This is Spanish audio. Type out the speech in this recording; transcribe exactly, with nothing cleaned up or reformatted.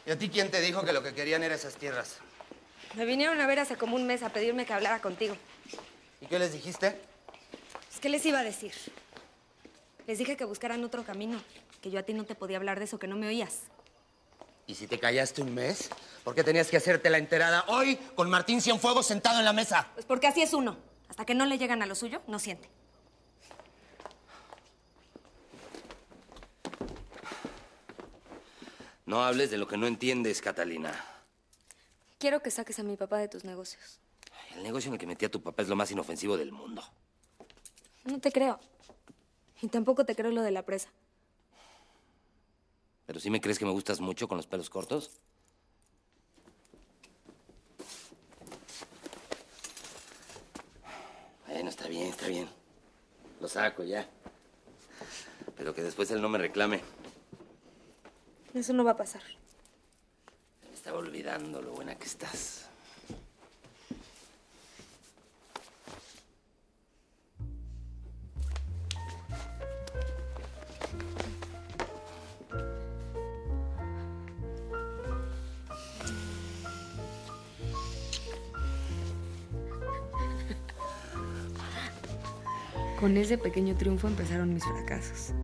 ¿Y a ti quién te dijo que lo que querían era esas tierras? Me vinieron a ver hace como un mes a pedirme que hablara contigo. ¿Y qué les dijiste? Pues, ¿qué les iba a decir? Les dije que buscaran otro camino, que yo a ti no te podía hablar de eso, que no me oías. ¿Y si te callaste un mes? ¿Por qué tenías que hacerte la enterada hoy con Martín Cienfuegos sentado en la mesa? Pues porque así es uno. Hasta que no le llegan a lo suyo, no siente. No hables de lo que no entiendes, Catalina. Quiero que saques a mi papá de tus negocios. El negocio en el que metí a tu papá es lo más inofensivo del mundo. No te creo. Y tampoco te creo lo de la presa. ¿Pero sí me crees que me gustas mucho con los pelos cortos? Bueno, está bien, está bien. Lo saco ya. Pero que después él no me reclame. Eso no va a pasar. Me estaba olvidando lo buena que estás. Con ese pequeño triunfo empezaron mis fracasos.